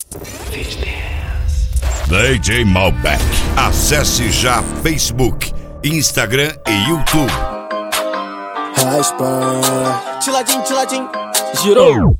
DJ Malbec. Acesse já Facebook, Instagram e YouTube. Raspa. Tiladinho, tiladinho. Girou.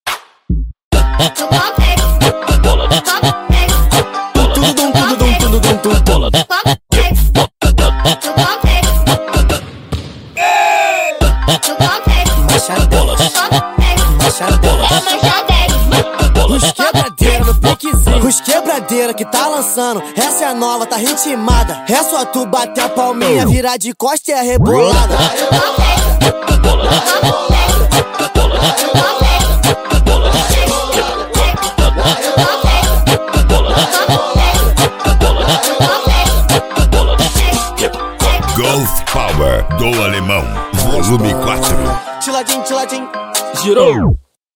Os quebradeira que tá lançando, essa é a nova, tá ritmada. É só tu bater a palminha, virar de costa e é rebolada. Golf Power do Alemão, volume 4. Tiladinho, tiladinho. Girou.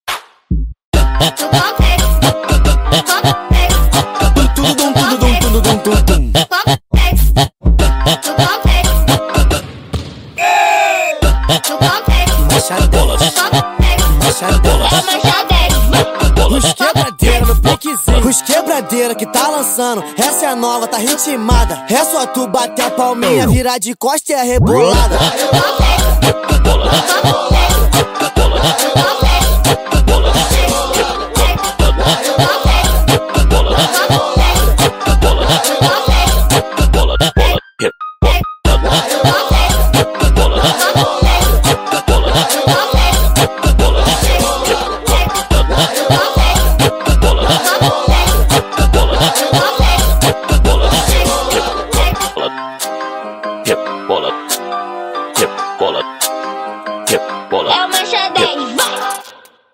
Os quebradeira que tá lançando, essa é a nova, tá ritmada. É só tu bater a palminha, virar de costa e é rebolada.